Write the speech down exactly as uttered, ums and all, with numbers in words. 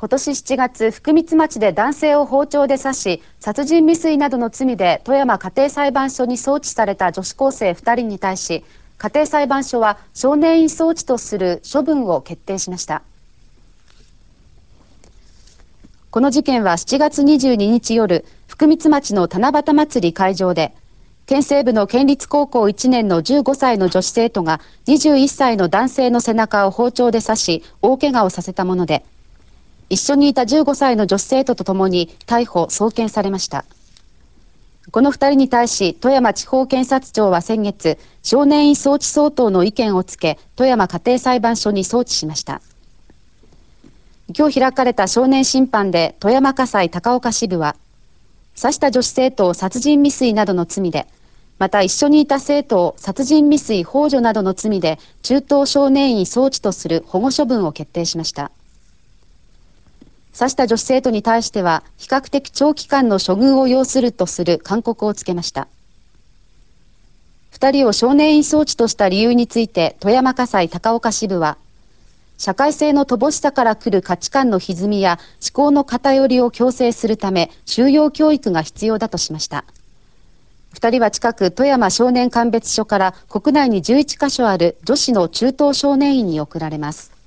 今年しちがつ、福光町で男性を包丁で刺し、殺人未遂などの罪で富山家庭裁判所に送致された女子高生ふたりに対し、家庭裁判所は少年院送致とする処分を決定しました。この事件はしちがつにじゅうににち夜、福光町の七夕祭り会場で、県西部の県立高校いちねんのじゅうごさいの女子生徒がにじゅういっさいの男性の背中を包丁で刺し、大怪我をさせたもので、一緒にいたじゅうごさいの女子生徒とともに逮捕・送検されました。このふたりに対し富山地方検察庁は先月、少年院送致相当の意見をつけ、富山家庭裁判所に送致しました。今日開かれた少年審判で富山家裁高岡支部は、刺した女子生徒を殺人未遂などの罪で、また一緒にいた生徒を殺人未遂幇助などの罪で中等少年院送致とする保護処分を決定しました。刺した女子生徒に対しては比較的長期間の処遇を要するとする勧告をつけました。ふたりを少年院送致とした理由について富山家裁高岡支部は、社会性の乏しさから来る価値観の歪みや思考の偏りを矯正するため修養教育が必要だとしました。ふたりは近く富山少年鑑別所から国内にじゅういっかしょある女子の中等少年院に送られます。